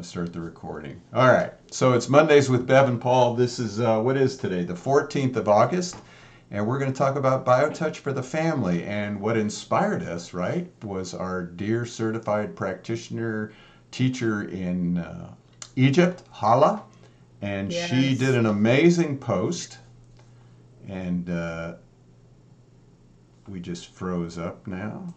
start the recording. All right. So it's Mondays with Bev and Paul. This is what is today? The 14th of August. And we're going to talk about BioTouch for the family. And what inspired us, right, was our dear certified practitioner teacher in Egypt, Hala. And she did Yes. an amazing post. And we just froze up now.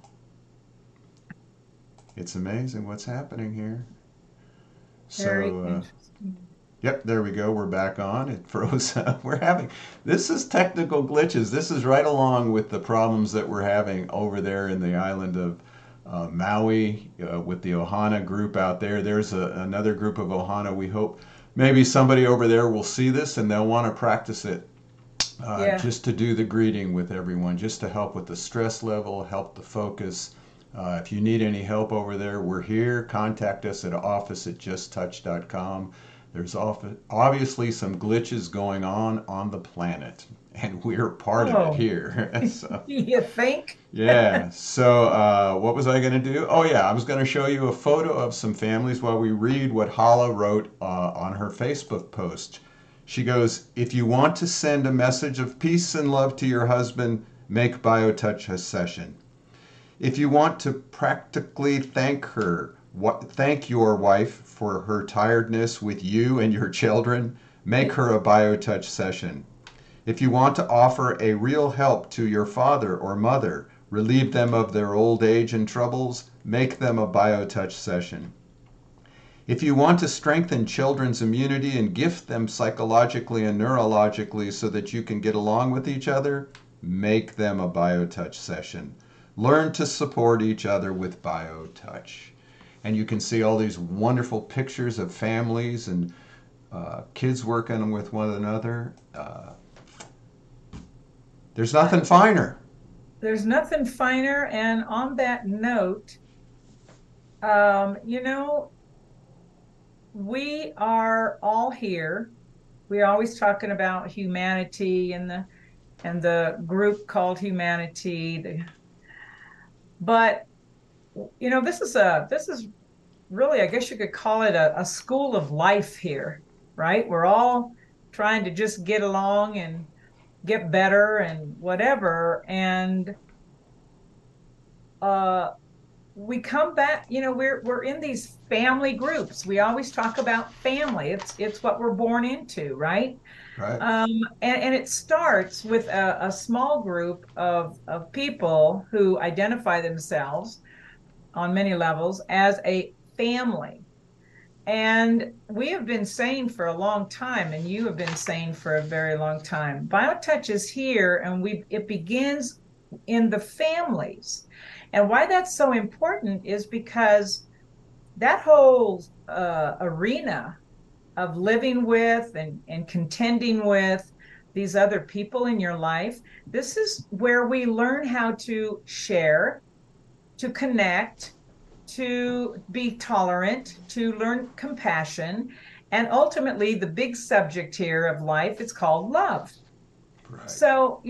It's amazing what's happening here. Very So, interesting. yep, there we go. We're back on. It froze up. This is technical glitches. This is right along with the problems that we're having over there in the island of Maui with the Ohana group out there. There's another group of Ohana. We hope maybe somebody over there will see this and they'll want to practice it Yeah. just to do the greeting with everyone, just to help with the stress level, help the focus. If you need any help over there, we're here. Contact us at office@justtouch.com. There's obviously some glitches going on the planet, and we're part of it Oh, here. So, you think? yeah. So, what was I going to do? Oh, yeah. I was going to show you a photo of some families while we read what Hala wrote on her Facebook post. She goes, if you want to send a message of peace and love to your husband, make BioTouch a session. If you want to practically thank your wife for her tiredness with you and your children, make her a BioTouch session. If you want to offer a real help to your father or mother, relieve them of their old age and troubles, make them a BioTouch session. If you want to strengthen children's immunity and gift them psychologically and neurologically so that you can get along with each other, make them a BioTouch session. Learn to support each other with BioTouch. And you can see all these wonderful pictures of families and kids working with one another. There's Uh, nothing finer. there's nothing finer. And on that note, you know, we are all here. We're always talking about humanity and the group called humanity. But this is really, I guess you could call it a school of life here, right? We're all trying to just get along and get better and whatever. And uh we come back, we're in these family groups. We always talk about family. It's what we're born into, right? Right. Um, and it starts with a small group of people who identify themselves on many levels as a family. And we have been saying for a long time, and you have been saying for a very long time, BioTouch is here, and we it begins in the families. And why that's so important is because that whole arena of living with and contending with these other people in your life, this is where we learn how to share, to connect, to be tolerant, to learn compassion, and ultimately the big subject here of life is called love. Right. So,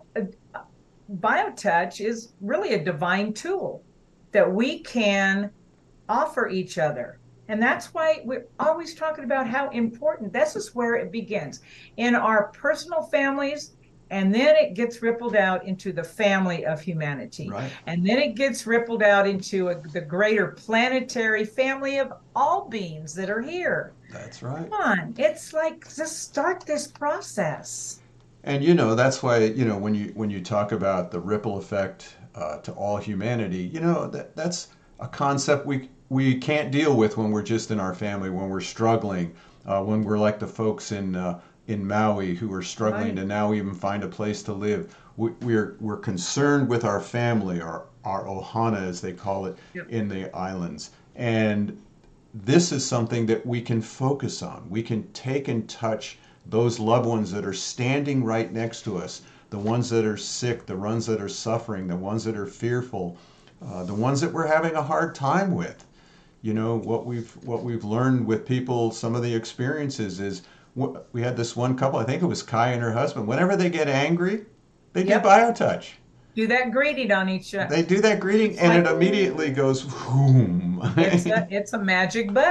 BioTouch is really a divine tool that we can offer each other. And that's why we're always talking about how important this is, where it begins in our personal families. And then it gets rippled out into the family of humanity. Right. And then it gets rippled out into the greater planetary family of all beings that are here. That's right. Come on. It's like, just start this process. And that's why when you talk about the ripple effect to all humanity, that's a concept we can't deal with when we're just in our family, when we're struggling, when we're like the folks in Maui who are struggling Right. to now even find a place to live. We're concerned with our family, our ohana as they call it Yep. in the islands, and this is something that we can focus on. We can take and touch those loved ones that are standing right next to us, the ones that are sick, the ones that are suffering, the ones that are fearful, the ones that we're having a hard time with. What we've learned with people, some of the experiences is we had this one couple, I think it was Kai and her husband. Whenever they get angry, they do Yep. BioTouch. Do that greeting on each other. They do that greeting, It's and like, it immediately goes boom. it's a magic button.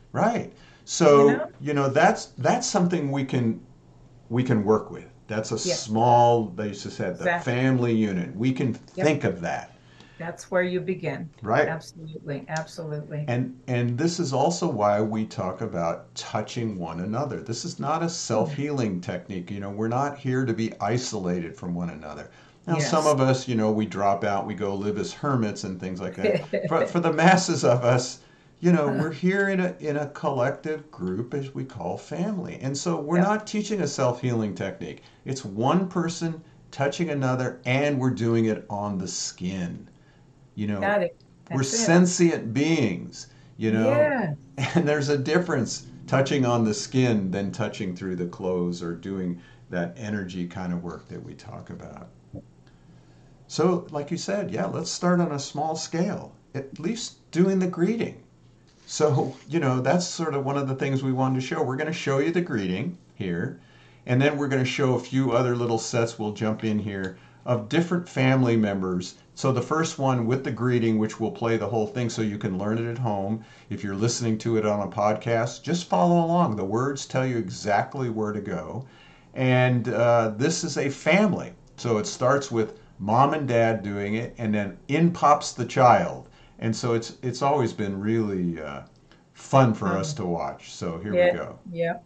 Right. You So, know? that's something we can work with. That's a Yeah, small, they used to say, the exactly. family unit. We can Yep. think of that, That's where you begin. right? Absolutely. Absolutely. And this is also why we talk about touching one another. This is not a Hmm. self-healing technique. We're not here to be isolated from one another. Now, some Yes. of us, we drop out, we go live as hermits and things like that. But for the masses of us, we're here in a collective group as we call family. And so we're Yep. not teaching a self-healing technique. It's one person touching another, and we're doing it on the skin. You know, Got it. we're That's it. sentient beings, Yeah. and there's a difference touching on the skin than touching through the clothes or doing that energy kind of work that we talk about. So, like you said, yeah, let's start on a small scale, at least doing the greeting. So, that's sort of one of the things we wanted to show. We're going to show you the greeting here, and then we're going to show a few other little sets. We'll jump in here of different family members. So, the first one with the greeting, which will play the whole thing so you can learn it at home. If you're listening to it on a podcast, just follow along. The words tell you exactly where to go. And this is a family. So, it starts with mom and dad doing it, and then in pops the child. And so it's always been really fun for us Um, to watch. So here we yeah. go. Yeah.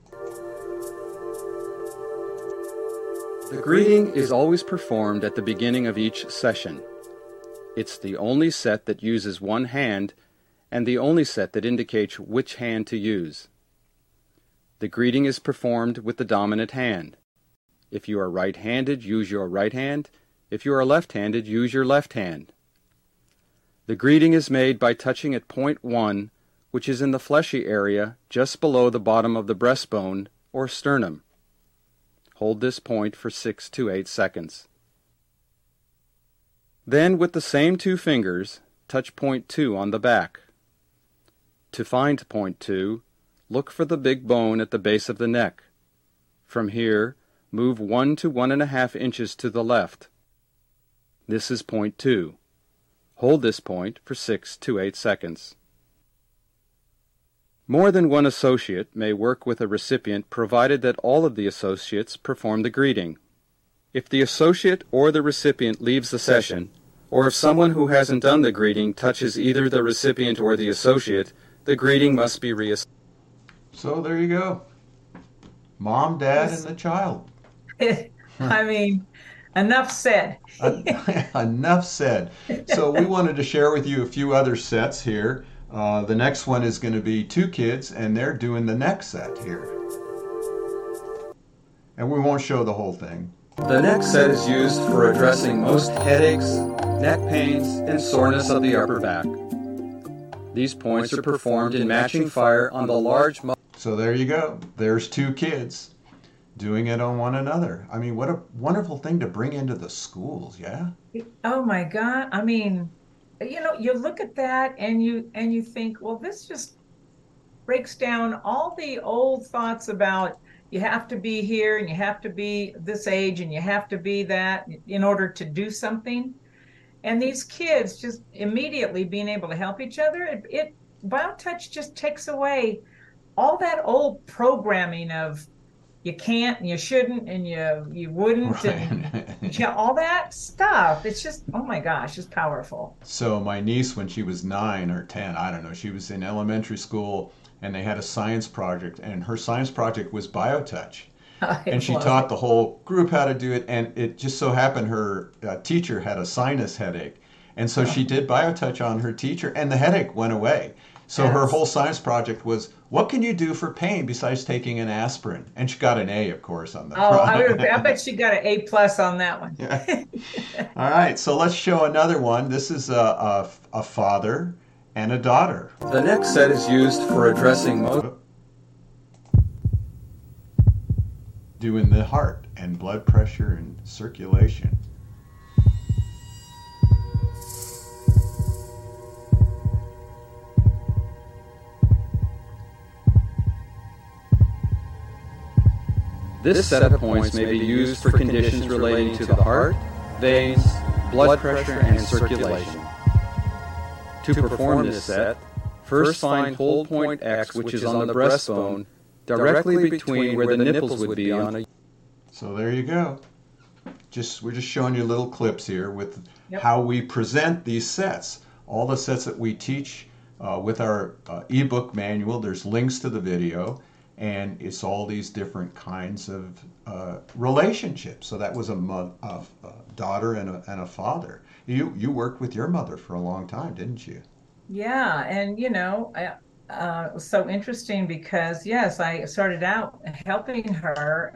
The greeting is always performed at the beginning of each session. It's the only set that uses one hand and the only set that indicates which hand to use. The greeting is performed with the dominant hand. If you are right-handed, use your right hand. If you are left-handed, use your left hand. The greeting is made by touching at point 1, which is in the fleshy area just below the bottom of the breastbone or sternum. Hold this point for 6 to 8 seconds. Then, with the same 2 fingers, touch point 2 on the back. To find point 2, look for the big bone at the base of the neck. From here, move 1 to 1.5 inches to the left. This is point 2. Hold this point for 6 to 8 seconds. More than one associate may work with a recipient provided that all of the associates perform the greeting. If the associate or the recipient leaves the session, or if someone who hasn't done the greeting touches either the recipient or the associate, the greeting must be reassigned. So there you go. Mom, dad, and Yes. the child. I mean, enough said. Enough said. So we wanted to share with you a few other sets here. The next one is going to be 2 kids, and they're doing the next set here. And we won't show the whole thing. The next set is used for addressing most headaches, neck pains, and soreness of the upper back. These points are performed in matching fire on the large muscle. So there you go. There's 2 kids doing it on one another. I mean, what a wonderful thing to bring into the schools, yeah? Oh my God. I mean, you look at that and you think, well, this just breaks down all the old thoughts about you have to be here and you have to be this age and you have to be that in order to do something. And these kids just immediately being able to help each other, BioTouch just takes away all that old programming of you can't and you shouldn't and you wouldn't and Right. yeah, all that stuff. It's just, oh my gosh, it's powerful. So my niece, when she was 9 or 10, I don't know, she was in elementary school, and they had a science project, and her science project was BioTouch. I And she love taught it. the whole group how to do it, and it just so happened her teacher had a sinus headache, and so she Oh, did BioTouch on her teacher, and the headache went away. So her that's whole science project was, what can you do for pain besides taking an aspirin? And she got an A, of course, on the oh, front. I bet she got an A plus on that one. Yeah. All right, so let's show another one. This is a father and a daughter. The next set is used for addressing most. Doing the heart and blood pressure and circulation. This set of points may be used for conditions relating to the heart, veins, blood pressure, and circulation. To perform this set, First find hold point X, which is on the breastbone, directly between where the nipples would be on a... So there you go. We're just showing you little clips here with Yep. how we present these sets. All the sets that we teach with our ebook manual, there's links to the video, and it's all these different kinds of relationships. So that was a daughter and a father. You worked with your mother for a long time, didn't you? Yeah, and it was so interesting because yes, I started out helping her,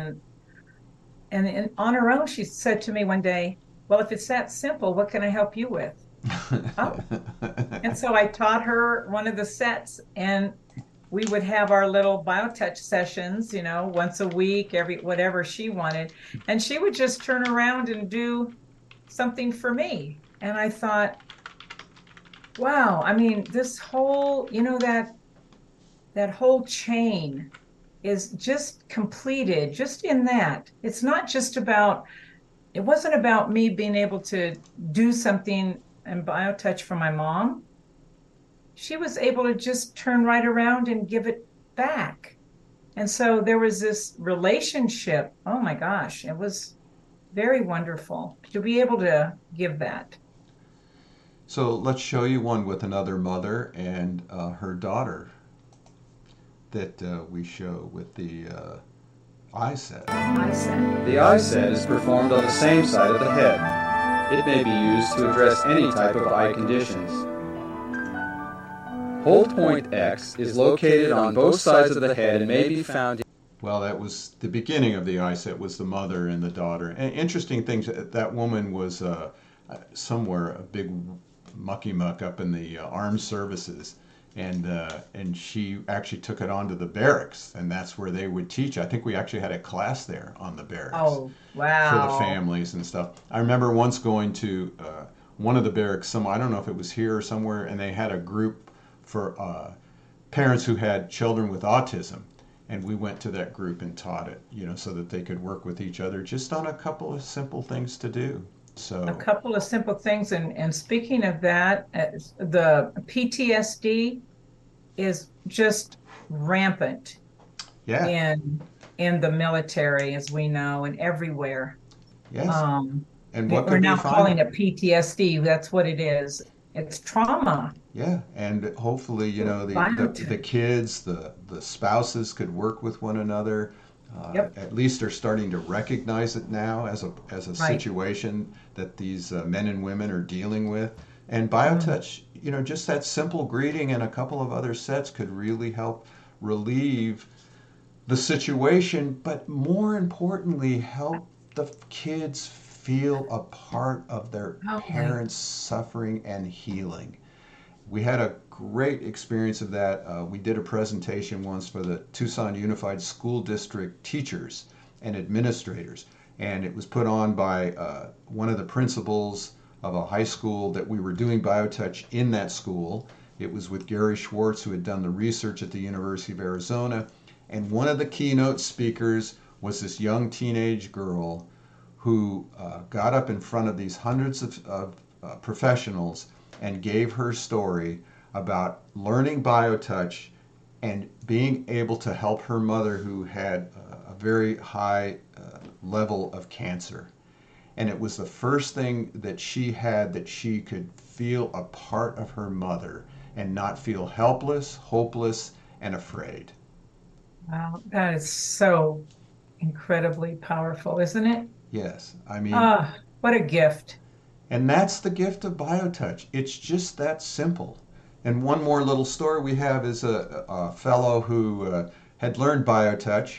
and on her own, she said to me one day, "Well, if it's that simple, what can I help you with?" Oh, and so I taught her one of the sets, and we would have our little BioTouch sessions, once a week, every whatever she wanted, and she would just turn around and do something for me, and I thought, wow, I mean, this whole, that whole chain is just completed just in that. It wasn't about me being able to do something in BioTouch for my mom. She was able to just turn right around and give it back. And so there was this relationship. Oh my gosh, it was very wonderful to be able to give that. So let's show you one with another mother and her daughter that we show with the eye set. I said, The eye set is performed on the same side of the head. It may be used to address any type of eye conditions. Hold point X is located on both sides of the head and may be found... Well, that was the beginning of the eye set, was the mother and the daughter. And interesting things, that woman was somewhere a big mucky muck up in the armed services. And she actually took it on to the barracks, and that's where they would teach. I think we actually had a class there on the barracks oh, for wow. the families and stuff. I remember once going to one of the barracks, I don't know if it was here or somewhere, and they had a group for parents who had children with autism. And we went to that group and taught it, so that they could work with each other just on a couple of simple things to do. So A couple of simple things. And speaking of that, the PTSD is just rampant yeah, in the military, as we know, and everywhere. yes. Um, And what we're could we now find? calling it PTSD. That's what it is. It's trauma. Yeah, and hopefully, the Violent. kids, the spouses could work with one another. Yep. At least they're starting to recognize it now as a Right. situation that these men and women are dealing with. And BioTouch, just that simple greeting and a couple of other sets could really help relieve the situation, but more importantly, help the kids feel a part of their Oh, parents' suffering and healing. We had a great experience of that. We did a presentation once for the Tucson Unified School District teachers and administrators, and it was put on by one of the principals of a high school that we were doing BioTouch in that school. It was with Gary Schwartz, who had done the research at the University of Arizona, and one of the keynote speakers was this young teenage girl who got up in front of these hundreds of professionals and gave her story about learning BioTouch and being able to help her mother, who had a very high level of cancer. And it was the first thing that she had that she could feel a part of her mother and not feel helpless, hopeless, and afraid. Wow, that is so incredibly powerful, isn't it? Yes, I mean, Ah, what a gift. and that's the gift of BioTouch. It's just that simple. And one more little story we have is a fellow who had learned BioTouch,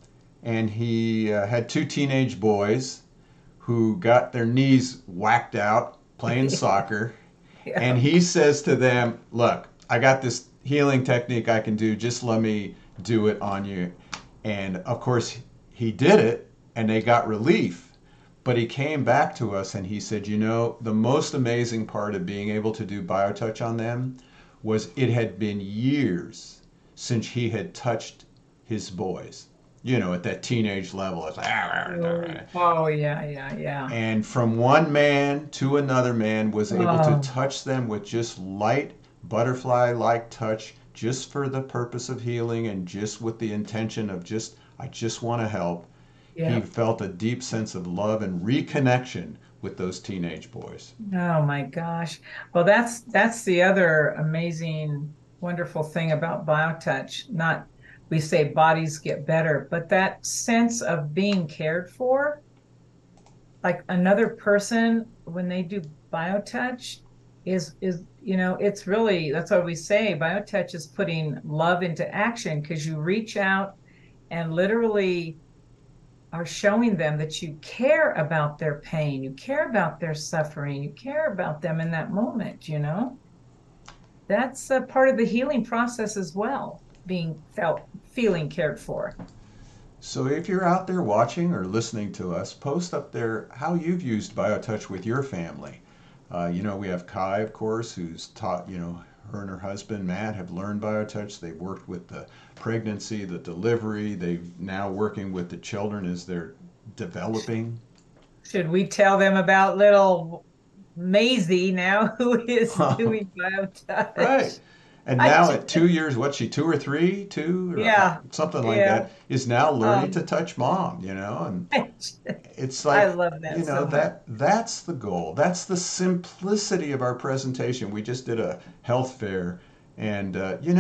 and he had two teenage boys who got their knees whacked out playing soccer. Yeah. And he says to them, "Look, I got this healing technique I can do. Just let me do it on you." And of course, he did it, and they got relief. But he came back to us and he said, the most amazing part of being able to do BioTouch on them was it had been years since he had touched his boys, at that teenage level. It's like, Oh, yeah. and from one man to another man was able Oh. to touch them with just light butterfly-like touch just for the purpose of healing and just with the intention of I just want to help. He Yeah. felt a deep sense of love and reconnection with those teenage boys. Oh my gosh. Well, that's the other amazing, wonderful thing about BioTouch. Not we say bodies get better, but that sense of being cared for, like another person when they do BioTouch is it's really that's what we say. BioTouch is putting love into action because you reach out and literally are showing them that you care about their pain, you care about their suffering, you care about them in that moment. That's a part of the healing process as well, feeling cared for. So if you're out there watching or listening to us, post up there how you've used BioTouch with your family. We have Kai, of course, who's taught, her and her husband, Matt, have learned BioTouch. They've worked with the pregnancy, the delivery. They've now working with the children as they're developing. Should we tell them about little Maisie now, who is doing BioTouch? Right. And now at 2 years, what's she, 2 or 3, 2, or Yeah. something like Yeah. that, is now learning to touch mom, and it's I like, love that so much. that's the goal. That's the simplicity of our presentation. We just did a health fair, and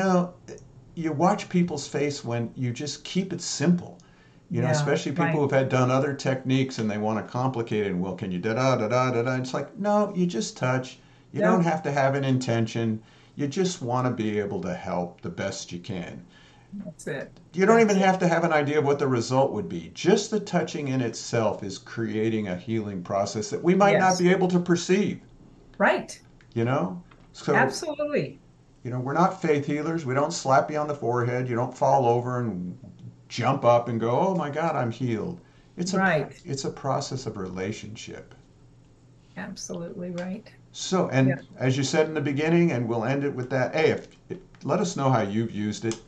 you watch people's face when you just keep it simple. Yeah, Especially people right. who've had done other techniques and they want to complicate it. And well, can you da da da da da da? It's like, no, you just touch. You Yeah. don't have to have an intention. You just want to be able to help the best you can. That's it. You don't even That's it. have to have an idea of what the result would be. Just the touching in itself is creating a healing process that we might not Yes. be able to perceive, Right. you know? So, Absolutely. we're not faith healers. We don't slap you on the forehead. You don't fall over and jump up and go, "Oh my God, I'm healed." Right. It's a process of relationship. Absolutely right. So, and Yeah. as you said in the beginning, and we'll end it with that. Hey, let us know how you've used it.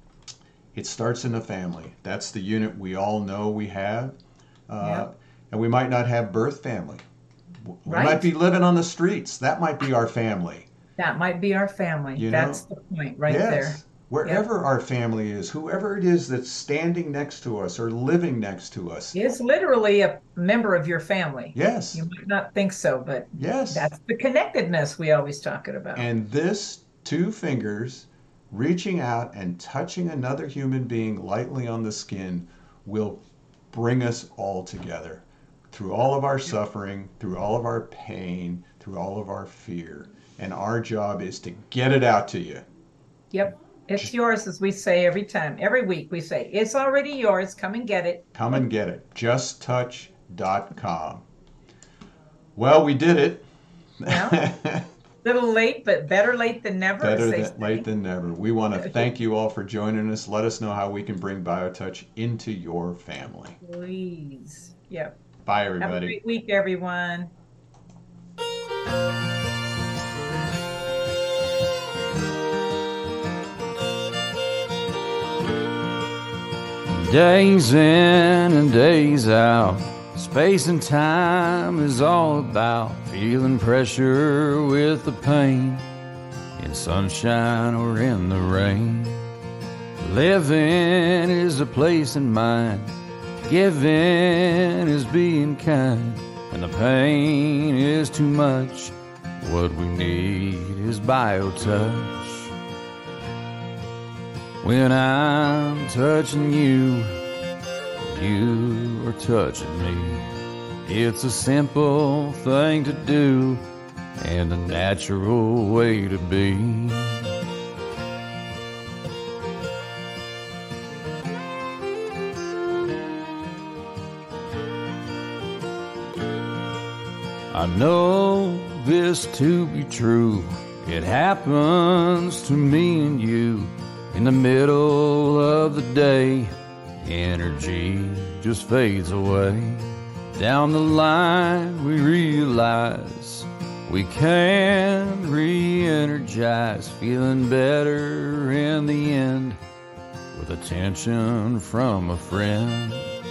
It starts in the family. That's the unit we all know we have. Yeah. And we might not have birth family. We Right. might be living on the streets. That might be our family. That might be our family. You That's know? the point right Yes. there. Wherever our family is, whoever it is that's standing next to us or living next to us. Is literally a member of your family. Yes. You might not think so, but Yes. that's the connectedness we always talking about. And this 2 fingers reaching out and touching another human being lightly on the skin will bring us all together through all of our suffering, through all of our pain, through all of our fear. And our job is to get it out to you. Yep. It's yours, as we say every time. Every week we say, it's already yours. Come and get it. Come and get it. justtouch.com. Well, we did it. Well, little late, but better late than never. Better as they late say. than never. We want to thank you all for joining us. Let us know how we can bring BioTouch into your family. Please. Yep. Bye, Have a everybody. great week, everyone. Days in and days out, space and time is all about feeling pressure with the pain, in sunshine or in the rain. Living is a place in mind, giving is being kind, and the pain is too much. What we need is BioTouch. When I'm touching you, you are touching me. It's a simple thing to do and a natural way to be. I know this to be true. It happens to me and you. In the middle of the day, energy just fades away. Down the line we realize we can re-energize, feeling better in the end with attention from a friend.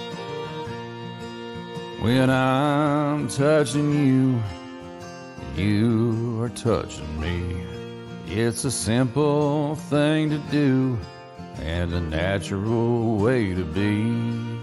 When I'm touching you, you are touching me. It's a simple thing to do and a natural way to be.